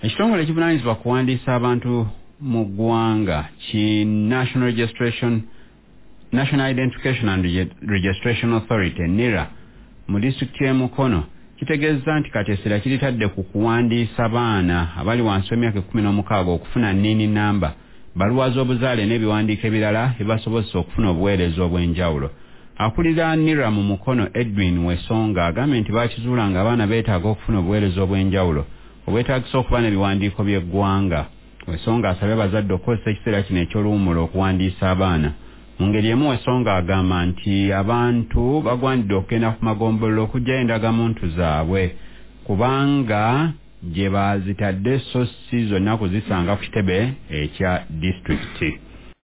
Ekitongole ekivunaanyizibwa kuwandiisa abantu mu ggwanga ki National Identification and Registration Authority NIRA mu disitulikiti y'e Mukono kitegeezza nti kati essira kiritadde ku kuwandiisa baana abali wansi w'emyaka 16 okufuna nniini namba, baluwa z'obuzaale n'ebiwandiiko ebirala ebibasobozesa okufuna obuweereza obw'enjawulo. Akulira NIRA mu Mukono Edwin Wesonga agambye nti baakizuula nga abaana beetaaga okufuna obuweereza obw'enjawulo obwetaagisa okuba n'ebiwandiiko by'eggwanga. Wesonga asabye abazadde okukozesa ekiseera kino eky'oluwummula okuwandiisa abaana. Mu ngeri emu Wesonga agamba nti abantu bagwanidde okugenda ku magombolola okuggyayo endagamuntu zaabwe kubanga gye baazitadde so si zonna kuzisanga ku kitebe ekya disitulikiti.